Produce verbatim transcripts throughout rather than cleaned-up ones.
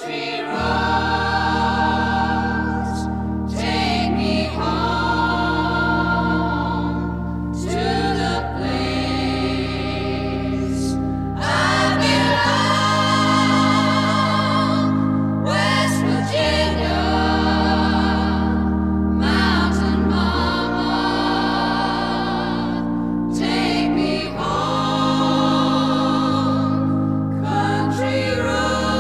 Country roads, take me home to the place I belong, West Virginia, Mountain Mama, take me home, country road.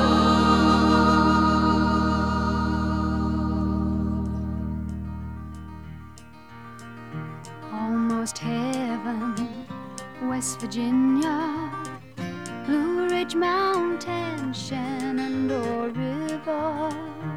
Almost heaven, West Virginia, Blue Ridge Mountain, Shenandoah River.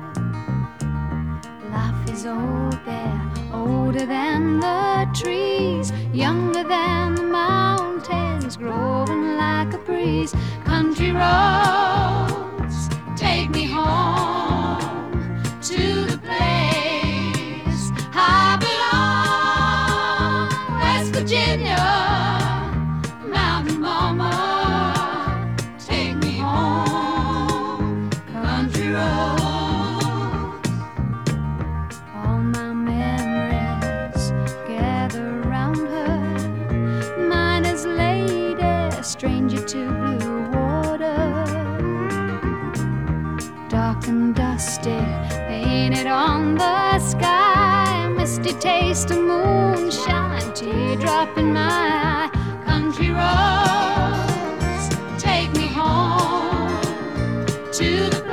Life is old there, older than the trees, younger than the mountains, growing like a breeze. Country roads, take me home to the place I belong, West Virginia, Mountain Mama, take me home, country roads. All my memories gather round her, miner's lady, stranger to blue water. Dark and dusty, painted on the sky, misty taste of moonshine, teardrop in my eye. Country roads, take me home to the